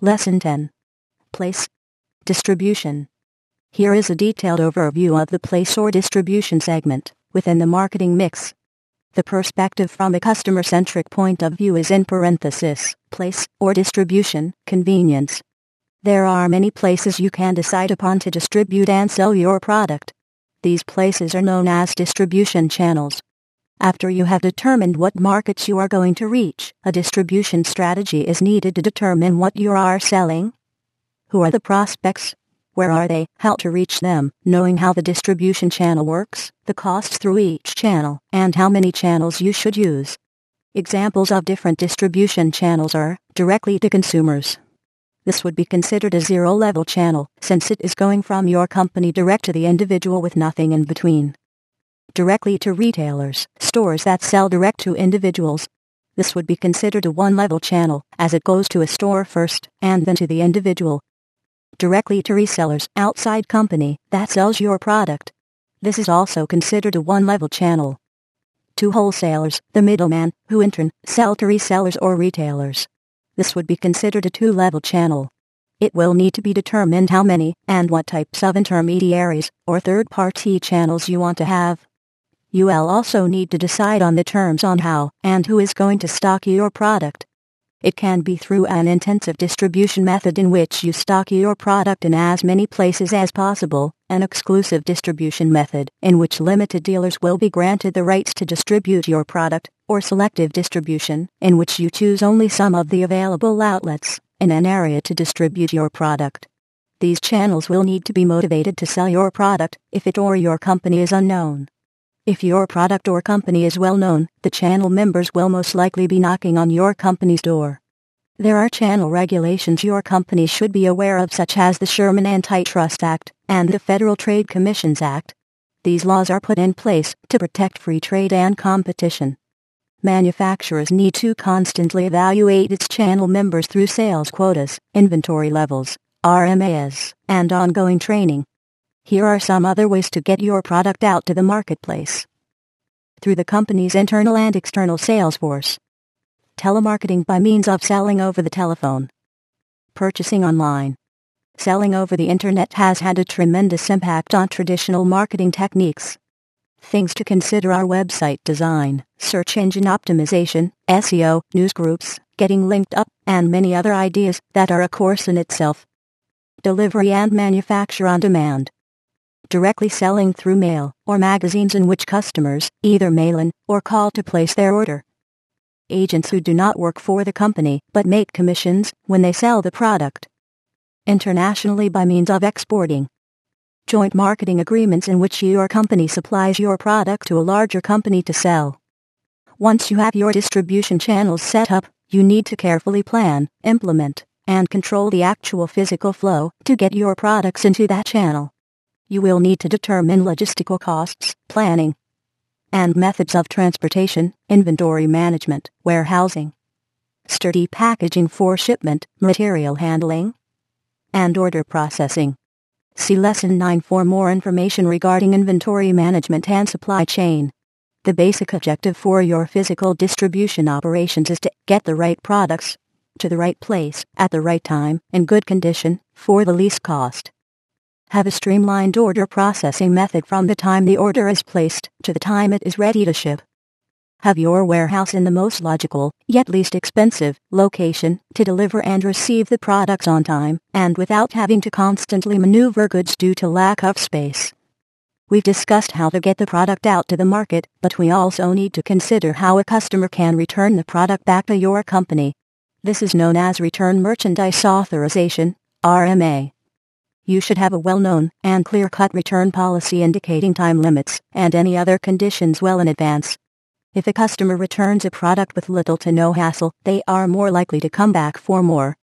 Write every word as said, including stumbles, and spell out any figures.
Lesson ten. Place. Distribution. Here is a detailed overview of the place or distribution segment within the marketing mix. The perspective from a customer-centric point of view is in parenthesis, place or distribution, convenience. There are many places you can decide upon to distribute and sell your product. These places are known as distribution channels. After you have determined what markets you are going to reach, a distribution strategy is needed to determine what you are selling. Who are the prospects? Where are they? How to reach them? Knowing how the distribution channel works, the costs through each channel, and how many channels you should use. Examples of different distribution channels are directly to consumers. This would be considered a zero-level channel, since it is going from your company direct to the individual with nothing in between. Directly to retailers, stores that sell direct to individuals. This would be considered a one-level channel, as it goes to a store first, and then to the individual. Directly to resellers, outside company, that sells your product. This is also considered a one-level channel. To wholesalers, the middleman, who in turn, sell to resellers or retailers. This would be considered a two-level channel. It will need to be determined how many, and what types of intermediaries, or third-party channels you want to have. You will also need to decide on the terms on how, and who is going to stock your product. It can be through an intensive distribution method in which you stock your product in as many places as possible, an exclusive distribution method in which limited dealers will be granted the rights to distribute your product, or selective distribution, in which you choose only some of the available outlets in an area to distribute your product. These channels will need to be motivated to sell your product if it or your company is unknown. If your product or company is well known, the channel members will most likely be knocking on your company's door. There are channel regulations your company should be aware of, such as the Sherman Antitrust Act and the Federal Trade Commissions Act. These laws are put in place to protect free trade and competition. Manufacturers need to constantly evaluate its channel members through sales quotas, inventory levels, R M As, and ongoing training. Here are some other ways to get your product out to the marketplace. Through the company's internal and external sales force. Telemarketing by means of selling over the telephone. Purchasing online. Selling over the internet has had a tremendous impact on traditional marketing techniques. Things to consider are website design, search engine optimization, S E O, newsgroups, getting linked up, and many other ideas that are a course in itself. Delivery and manufacture on demand. Directly selling through mail or magazines in which customers either mail in or call to place their order. Agents who do not work for the company but make commissions when they sell the product. Internationally by means of exporting. Joint marketing agreements in which your company supplies your product to a larger company to sell. Once you have your distribution channels set up, you need to carefully plan, implement, and control the actual physical flow to get your products into that channel. You will need to determine logistical costs, planning, and methods of transportation, inventory management, warehousing, sturdy packaging for shipment, material handling, and order processing. See Lesson nine for more information regarding inventory management and supply chain. The basic objective for your physical distribution operations is to get the right products to the right place, at the right time, in good condition, for the least cost. Have a streamlined order processing method from the time the order is placed to the time it is ready to ship. Have your warehouse in the most logical, yet least expensive, location to deliver and receive the products on time, and without having to constantly maneuver goods due to lack of space. We've discussed how to get the product out to the market, but we also need to consider how a customer can return the product back to your company. This is known as Return Merchandise Authorization, R M A. You should have a well-known and clear-cut return policy indicating time limits and any other conditions well in advance. If a customer returns a product with little to no hassle, they are more likely to come back for more.